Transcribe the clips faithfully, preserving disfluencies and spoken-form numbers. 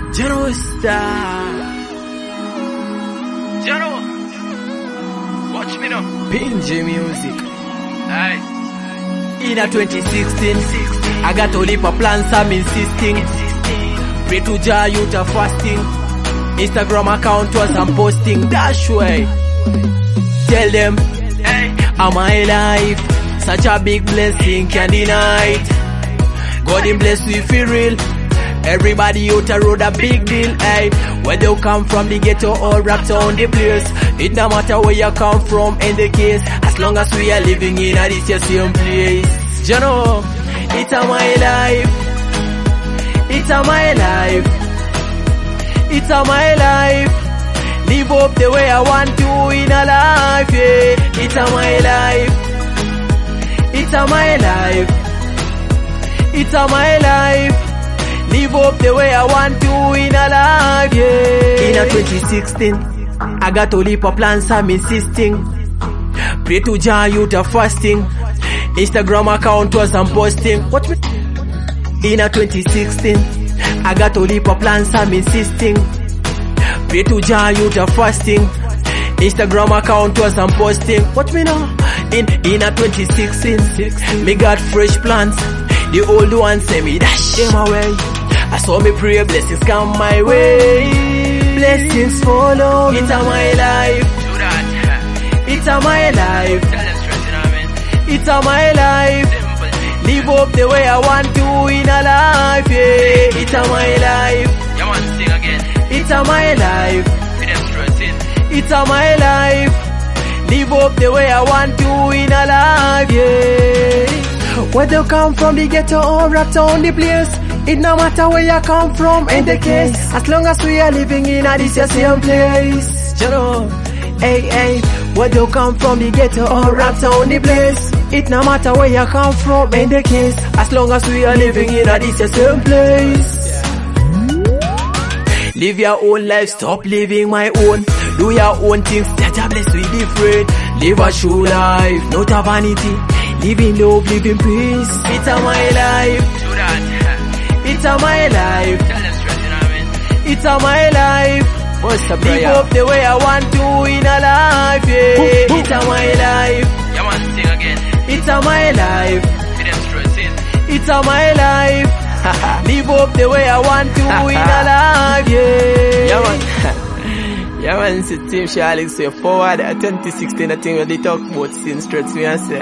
Jano Star. Jano, watch me now. Pinji Music. Aye. In a twenty sixteen, I got to leap a plans, I'm insisting. Pray to Jah, youth are fasting. Instagram account was I'm posting. Dash way. Tell them, Hey. I'm my life. Such a big blessing, can't deny it. God in bless we feel real. Everybody out the road a big deal, hey. Where you come from, the ghetto or wrapped on the place. It no matter where you come from in the case, as long as we are living in a this same place. You know, it's a my life. It's a my life. It's a my life. Live up the way I want to in a life, yeah. It's a my life. It's a my life. It's a my life. Live up the way I want to in a life, yeah. In a twenty sixteen, I got to leap a plans, I'm insisting. Pray to Jah, youth are fasting. Instagram account was I'm posting. What me? In a twenty sixteen, I got to leap a plans, I'm insisting. Pray to Jah, youth are fasting. Instagram account was I'm posting. What me know? In in a twenty sixteen, me got fresh plans. The old ones say me dash them away. I saw me pray, blessings come my way. Blessings follow. It's a my life. Do that. It's a my life. Tell them straight, you know what I mean? It's a my life. Simple thing. Live up the way I want to in a life, yeah. It's a my life. You want to sing again? It's a my life. With them straight in. It's a my life. Live up the way I want to in a life, yeah. Where you come from, the ghetto or wrapped on the place. It no matter where you come from in the case, as long as we are living in a this same place. You know, hey, hey, where you come from, the ghetto or wrapped on the place. It no matter where you come from in the case, as long as we are living in a this same place. Live your own life, stop living my own. Do your own things, that are blessed with different. Live a true life, not a vanity. Live in love, live in peace. It's a my life. Do that. It's a my life. Tell them straight, you know what I mean? It's a my life. What's up, Live up the way I want to in a life, yeah. It's a my life. You want to sing again? It's a my life. With them straight in. It's a my life. Live up the way I want to in a life, yeah. Yeah, man. Yeah, man, it's Team Charlie, so you're forward at twenty sixteen, I think when they talk about sin, straight me and say.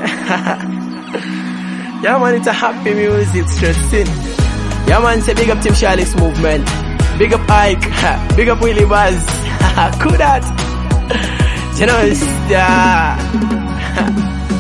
Yeah, man, it's a happy music, straight sin. Yeah, man, say big up Team Charlie's movement. Big up Ike, big up Willie Buzz. Cool that. You know, it's, yeah.